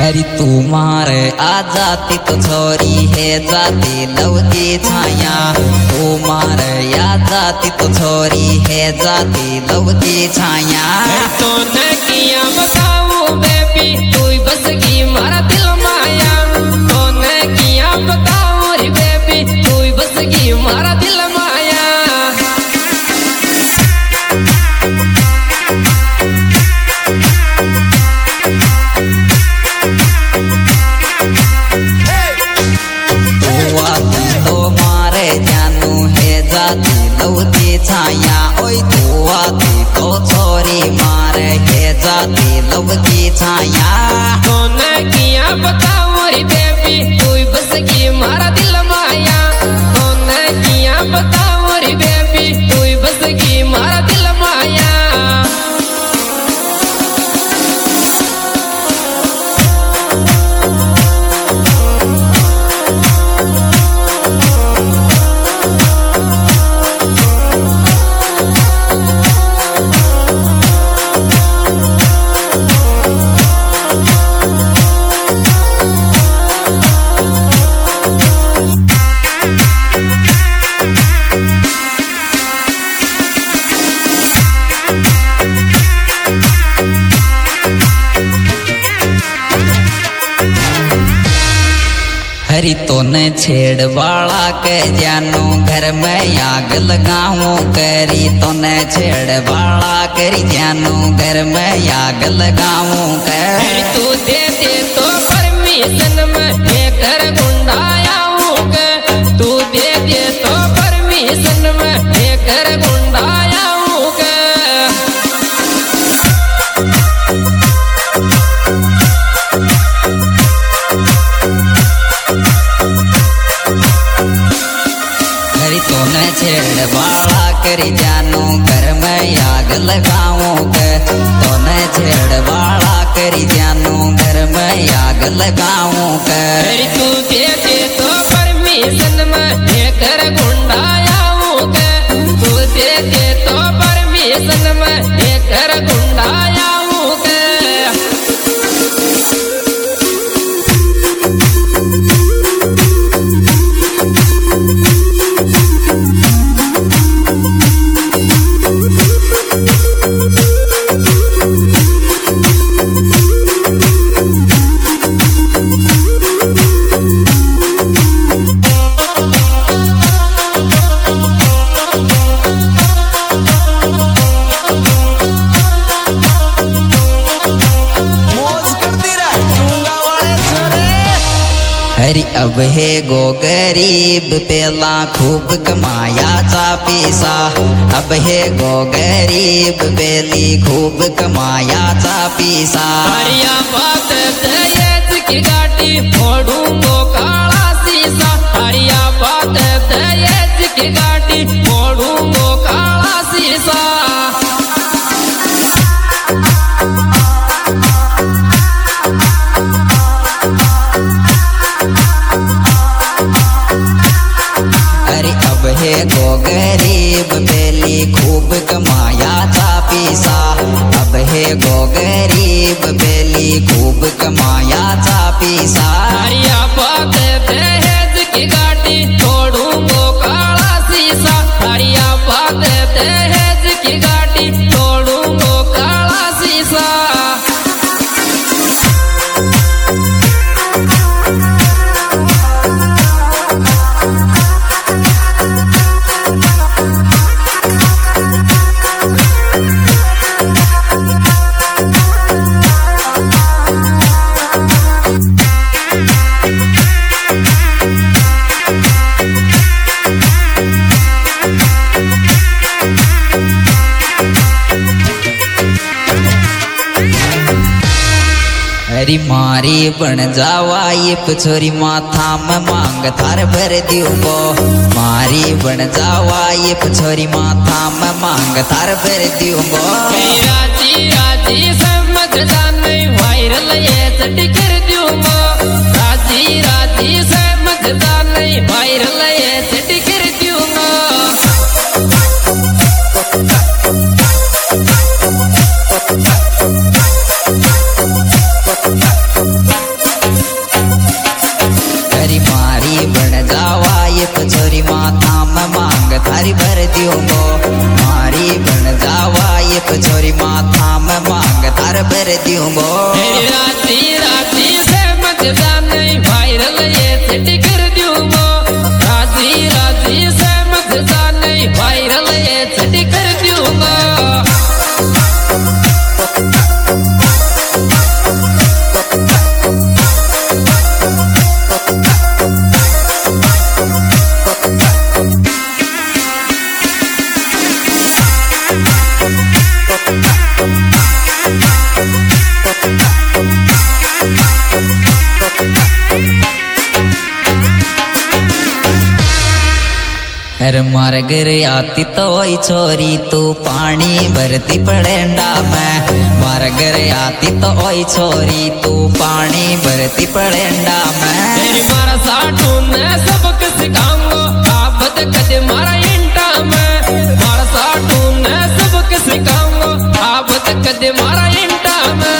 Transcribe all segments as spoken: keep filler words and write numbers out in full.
हरी तू मारे आ जाती तो छोरी है जाती लव की छाया। तू मारे आ जाती तो छोरी है जाती लव की छाया। तो न किया बताऊं बेबी तू बस की मारा दिल माया। तो न किया बताऊं रे बेबी तू बस की मारा दिल माया। तो मारे जानू है जाती लव की छाया। ओए तू आती तो छोरी मारे है जाती लव की छाया। तो न किया बताऊं रे बेबी तू बस की मारा दिल माया। तो न किया बताऊं रे बेबी तू बस की मारा दिल माया। हरी तो न छेड़ वाला के जानू घर में आग लगाऊं करी। तो न छेड़ वाला करी जानू घर में आग लगाऊं कर। तू दे दे तो परमिशन में घर गुंडायाऊं के। तू दे दे तो परमिशन में घर गुंडायाऊं के। तो न छेड़ वाला करी जानू घर में आग लगाऊं के। तो न छेड़ वाला करी जानू घर में आग लगाऊं के। तू दे दे तो परमिशन में घर गुंडायाऊं के। तू दे दे तो परमिशन में घर गुंडायाऊं के। हरी अब है गो गरीब पेला खूब कमाया चा पैसा। अब है गो गरीब बेली खूब कमाया चा पैसा। हरिया बात दहेज की गाड़ी फोड़ूंगो काला शीशा। हरिया बात दहेज की गाड़ी फोड़ूंगो काला शीशा। है गो गरीब बेली खूब कमाया चा पैसा। अब है गो गरीब बेली खूब कमाया चा पैसा। हरिया बात दहेज की गाड़ी तोड़ूंगो काला शीशा। हरिया बात दहेज की गाड़ी तोड़ूंगो काला शीशा। हरी मारी बन जावा ये पछोरी माथा में मांग थार भर दियो। मारी बन जावा ये पछोरी माथा में मांग थार भर दियो। राजी राजी समझ जाने वायरल ये सटी कर दूंगो। राजी राजी समझ जाने वायरल ये सटी कर दूंगो। हार भर दूंगो। राती राती से मजेदार नहीं वायरल ये सेट कर दूंगो। राती राती से मजेदार नहीं वायरल ये सेट कर दूंगो। हर मार घर आती तो वही छोरी तू पानी भरती पड़ेंडा मैं। मार घर आती तो वही छोरी तू पानी भरती पड़ेंडा मैं। तेरी मारा साटू मैं सबक सिखाऊंगा आबद कदे मारा इंटा में। मारा साटू मैं सबक सिखाऊंगा आबद कदे मारा इंटा में।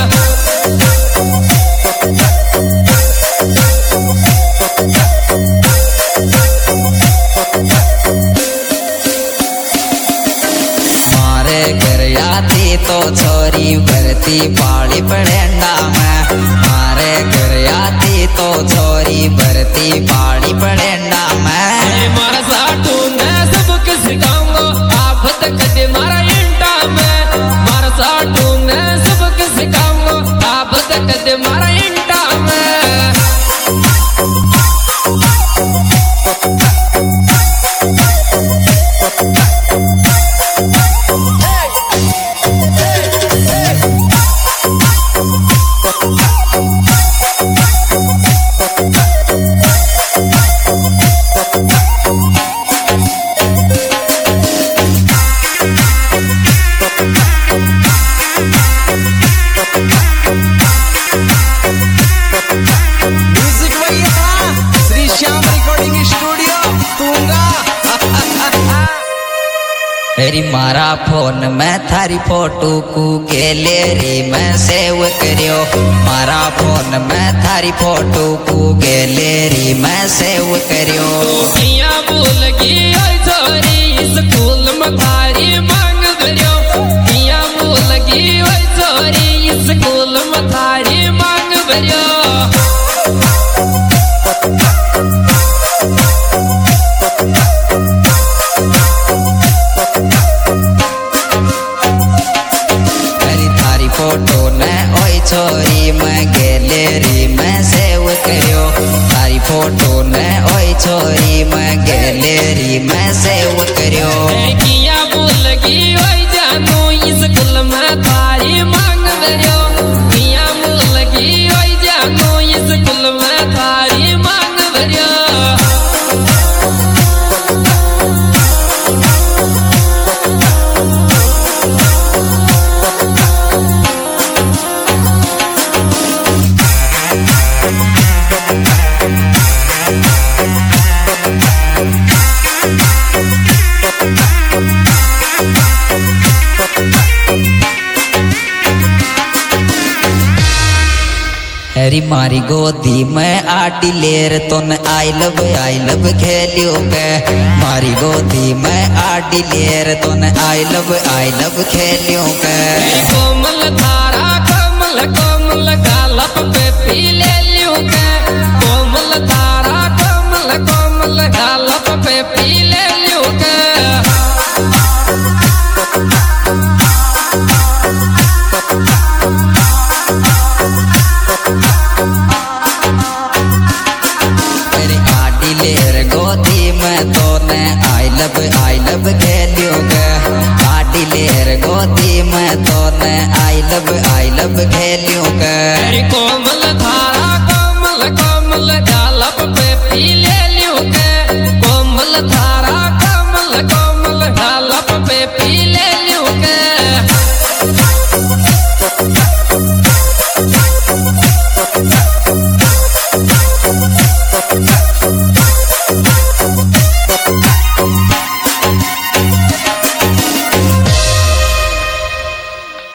आती तो छोरी भरती पाली पड़ेंडा मैं। मारे घर आती तो छोरी भरती पाली पड़ेंडा मैं। मारा साटू मैं सबक सिखाऊंगा आबद कदे मारा इंटा में। मारा साटू मैं सबक सिखाऊंगा आबद कदे मारा इंटा में। तेरी मारा फोन में थारी फोटो को गैलरी में सेव करियो। मारा फोन में थारी फोटो को गैलरी में सेव करियो। मिया बोल गई ओए छोरी स्कूल में थारी मांग भरियो। मिया बोल गई ओए छोरी स्कूल में थारी मांग भरियो। फोटो ने ओई छोरी मैं गैलरी में सेव करियो। तारी फोटो ने ओई छोरी मैं गैलरी में सेव करियो। किया बोल गई ओई जानू स्कूल में थारी मांग भरियो। किया बोल गई ओई जानू स्कूल में थारी मांग भरियो। हरी मारी गोदी में आटी लेर तुन आई लब आई लब खेलियो के। मारी गोदी में आटी लेर तुन आई लब आई लब खेलियो के। कोमल धारा कोमल कोमल गालप पे पी ले लियो के। कोमल धारा कोमल कोमल गालप पे पी ले लियो के। गोदी में तो ने आई लब आई लब खेलियो के। आटी लेर गोदी में तो ने आई लब आई लब खेलियो के। कोमल